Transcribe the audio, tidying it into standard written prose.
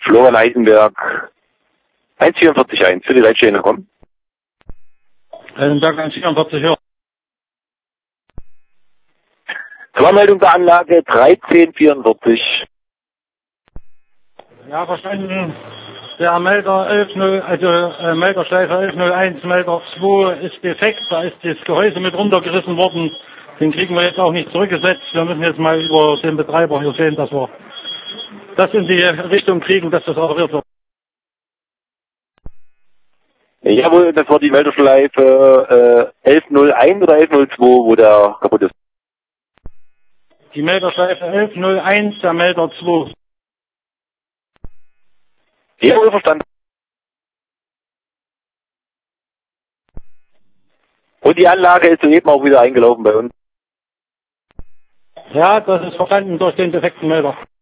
Florian Eisenberg, 144.1 für die Leitstelle kommen. Eisenberg 144, ja. Vormeldung der Anlage 1344. Ja, verstanden. Der Melder 11.0, also Melderschleife 11.01, Melder 2 ist defekt, da ist das Gehäuse mit runtergerissen worden. Den kriegen wir jetzt auch nicht zurückgesetzt. Wir müssen jetzt mal über den Betreiber hier sehen, dass wir das in die Richtung kriegen, dass das repariert wird. Jawohl, das war die Melderschleife 1101 oder 1102, wo der kaputt ist. Die Melderschleife 11.01, der Melder 2. Jawohl, verstanden. Und die Anlage ist soeben auch wieder eingelaufen bei uns. Ja, das ist verstanden durch den defekten Melder.